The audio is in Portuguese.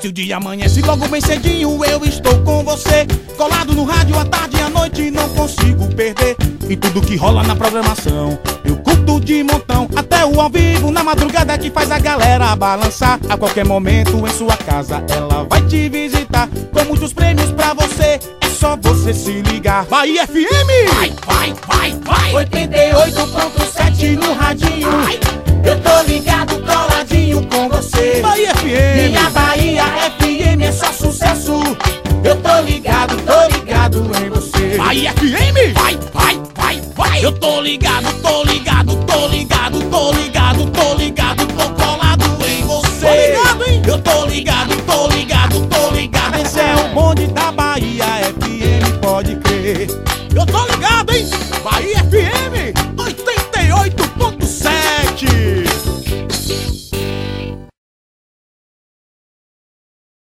Se o dia amanhece logo bem cedinho, eu estou com você, colado no rádio à tarde e à noite, não consigo perder. E tudo que rola na programação eu curto de montão, até o ao vivo na madrugada que faz a galera balançar. A qualquer momento em sua casa ela vai te visitar, com muitos prêmios pra você, é só você se ligar. Bahia FM! Vai! 88.7 no radinho. Eu tô ligado, coladinho com você. Bahia FM! Minha Bahia FM é só sucesso. Eu tô ligado em você. Bahia FM! Vai! Eu tô ligado, tô colado em você. Tô ligado, hein? Eu tô ligado. Esse é o bonde da Bahia FM, pode crer. Eu tô ligado, hein? Bahia FM!